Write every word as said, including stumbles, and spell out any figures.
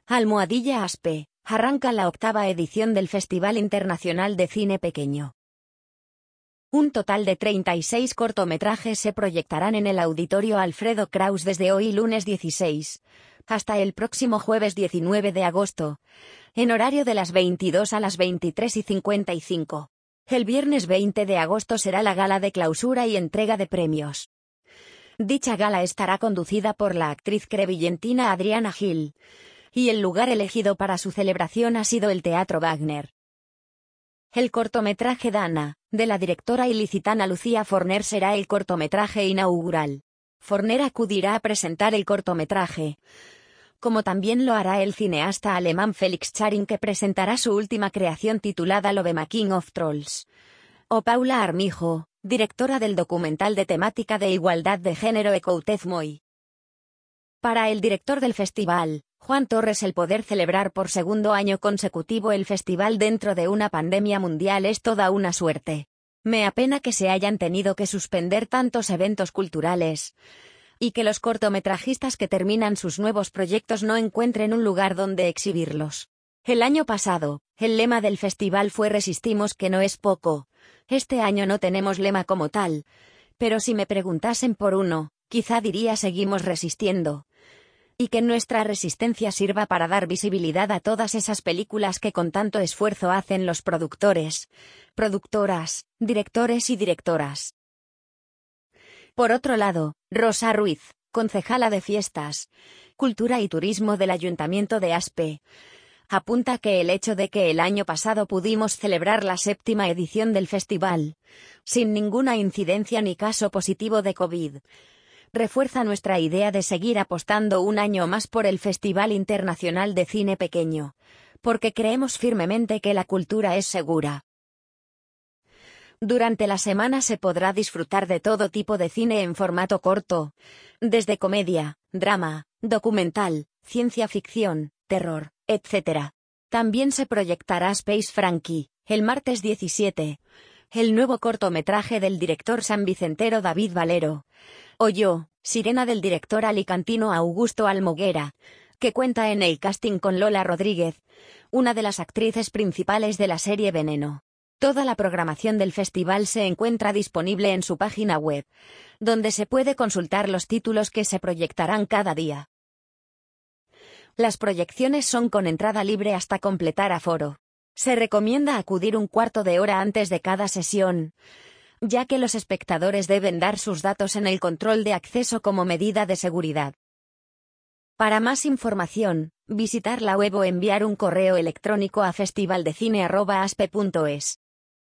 Almohadilla Aspe, arranca la octava edición del Festival Internacional de Cine Pequeño. Un total de treinta y seis cortometrajes se proyectarán en el Auditorio Alfredo Kraus desde hoy lunes dieciséis, hasta el próximo jueves diecinueve de agosto, en horario de las veintidós a las veintitrés y cincuenta y cinco. El viernes veinte de agosto será la gala de clausura y entrega de premios. Dicha gala estará conducida por la actriz crevillentina Adriana Gil, y el lugar elegido para su celebración ha sido el Teatro Wagner. El cortometraje Dana, de la directora ilicitana Lucía Forner, será el cortometraje inaugural. Forner acudirá a presentar el cortometraje, como también lo hará el cineasta alemán Felix Charing, que presentará su última creación titulada Love Making of Trolls. O Paula Armijo, directora del documental de temática de igualdad de género Écoutez Moi. Para el director del festival, Juan Torres, el poder celebrar por segundo año consecutivo el festival dentro de una pandemia mundial es toda una suerte. Me apena que se hayan tenido que suspender tantos eventos culturales, y que los cortometrajistas que terminan sus nuevos proyectos no encuentren un lugar donde exhibirlos. El año pasado, el lema del festival fue Resistimos, que no es poco. Este año no tenemos lema como tal, pero si me preguntasen por uno, quizá diría Seguimos resistiendo. Y que nuestra resistencia sirva para dar visibilidad a todas esas películas que con tanto esfuerzo hacen los productores, productoras, directores y directoras. Por otro lado, Rosa Ruiz, concejala de Fiestas, Cultura y Turismo del Ayuntamiento de Aspe, apunta que el hecho de que el año pasado pudimos celebrar la séptima edición del festival, sin ninguna incidencia ni caso positivo de COVID, refuerza nuestra idea de seguir apostando un año más por el Festival Internacional de Cine Pequeño, porque creemos firmemente que la cultura es segura. Durante la semana se podrá disfrutar de todo tipo de cine en formato corto, desde comedia, drama, documental, ciencia ficción, terror, etcétera. También se proyectará Space Frankie, el martes diecisiete, el nuevo cortometraje del director sanvicentero David Valero, o Yo, Sirena, del director alicantino Augusto Almoguera, que cuenta en el casting con Lola Rodríguez, una de las actrices principales de la serie Veneno. Toda la programación del festival se encuentra disponible en su página web, donde se puede consultar los títulos que se proyectarán cada día. Las proyecciones son con entrada libre hasta completar aforo. Se recomienda acudir un cuarto de hora antes de cada sesión, ya que los espectadores deben dar sus datos en el control de acceso como medida de seguridad. Para más información, visitar la web o enviar un correo electrónico a festivaldecine arroba aspe punto es.